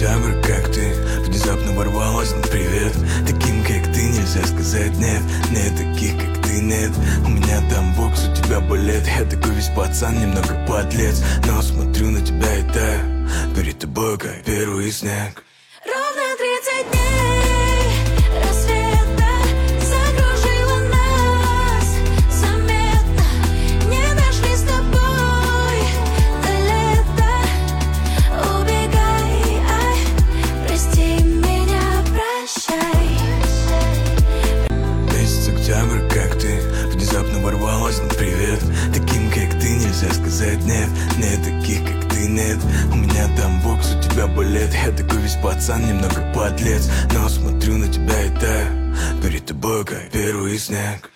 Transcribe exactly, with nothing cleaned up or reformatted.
октябрь, как ты внезапно ворвалась на привет. Таким, как ты, нельзя сказать нет. Нет таких, как ты, нет. У меня там бокс, у тебя балет. Я такой весь пацан, немного подлец, но смотрю на тебя и таю перед тобой, как первый снег. Ровно тридцать дней рассвета закружило нас заметно. Не дошли с тобой до лета. Убегай, ай, прости меня, прощай. Месяц октябрь, как ты внезапно ворвалась на привет. Таким, как ты, нельзя сказать нет. Нет таких, как ты, нет. У меня там бокс, у тебя балет. Я такой весь пацан, немного подлец, но смотрю на тебя и таю перед тобой, как первый снег.